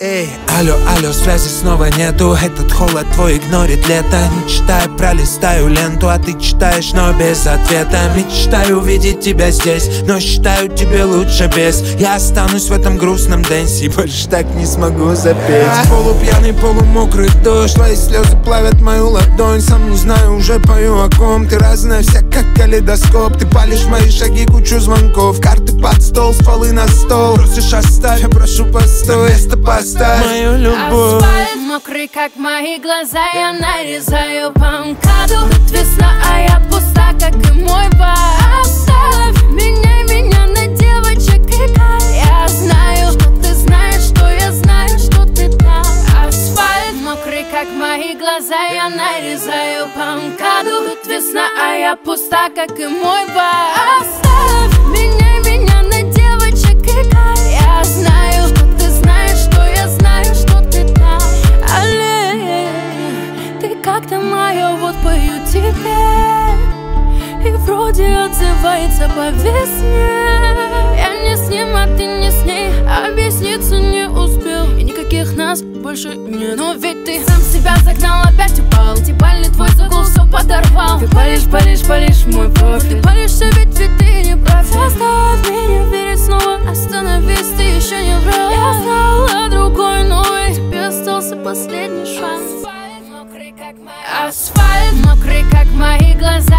Эй, алло, алло, связи снова нету. Этот холод твой игнорит лето. Не читаю, пролистаю ленту, а ты читаешь, но без ответа. Мечтаю увидеть тебя здесь, но считаю, тебе лучше без. Я останусь в этом грустном дэнсе, больше так не смогу запеть. Полупьяный, полумокрый дождь, твои слезы плавят мою ладонь. Сам не знаю, уже пою о ком. Ты разная вся, как калейдоскоп. Ты палишь мои шаги, кучу звонков. Карты под стол, стволы на стол. Просишь оставь, я прошу постой. Место поставь мою любовь. Асфальт мокрый, как мои глаза. Я нарезаю по МКАДу. Тут весна, а я пуста, как и мой бар. Оставь меня на девочек и кайф. Я знаю, что ты знаешь, что я знаю, что ты там. Асфальт мокрый, как мои глаза. Я нарезаю по МКАДу. Тут весна, а я пуста, как и мой бар. Оставь меня на девочек и кайф. Я знаю, что ты знаешь, что я знаю, что ты там. Але, ты как-то моя, вот пою тебе. И вроде отзывается по весне. Я не с ним, а ты не с ней. Объясниться не успел, и никаких нас больше нет. Но ведь ты сам себя загнал, опять упал. Дебальный твой загул все подорвал. Ты палишь мой профиль. Ты палишься, ведь ты не прав. Заставь меня верить снова. Остановись, ты еще не врал. Я знала другой, но тебе остался последний шанс. Асфальт мокрый, как мои глаза.